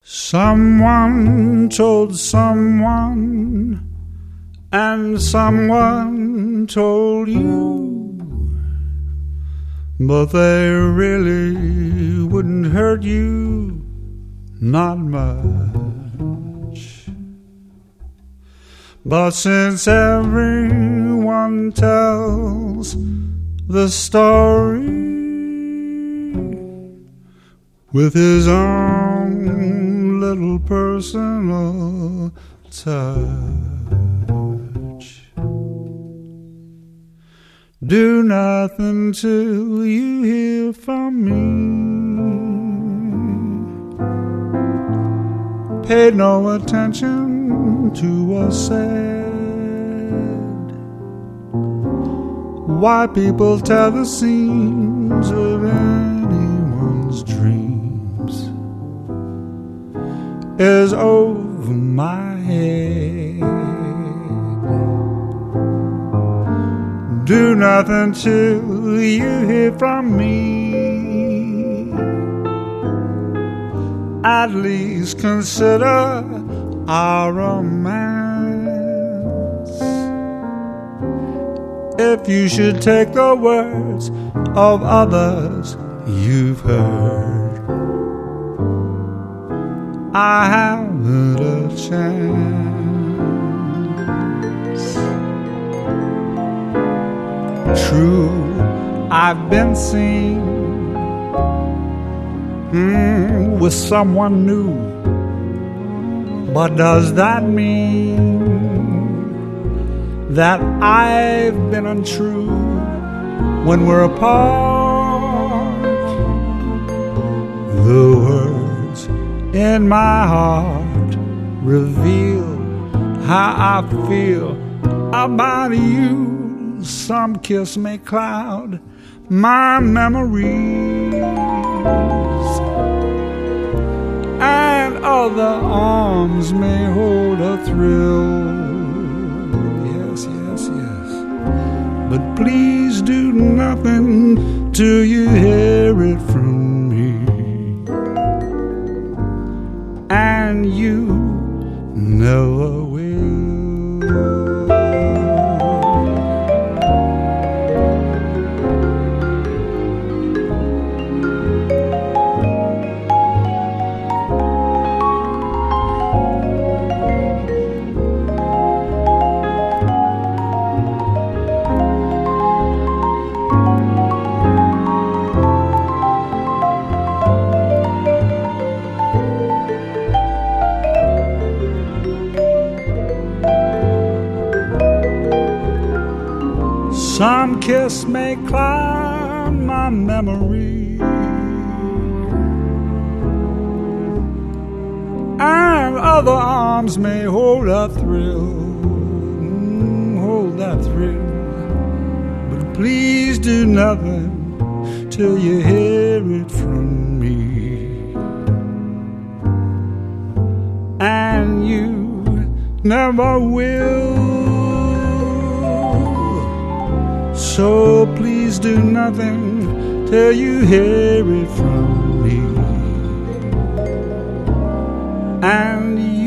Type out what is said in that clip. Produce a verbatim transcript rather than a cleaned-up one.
Someone told someone, and someone told you, but they really wouldn't hurt you, not much. But since everyone tells the story with his own little personal touch, do nothing till you hear from me. Pay no attention to what's said. Why people tell the seams of anyone's dreams is over my head. Do nothing till you hear from me. At least consider our romance. If you should take the words of others you've heard, I haven't a chance. True, I've been seen mm, with someone new, but does that mean that I've been untrue when we're apart? The words in my heart reveal how I feel about you. Some kiss may cloud my memories, and other arms may hold a thrill. Yes, yes, yes. But please do nothing till you hear it from me. And you never will. Some kiss may cloud my memory, and other arms may hold a thrill, mm, hold that thrill. But please do nothing till you hear it from me, and you never will. So please do nothing till you hear it from me, and you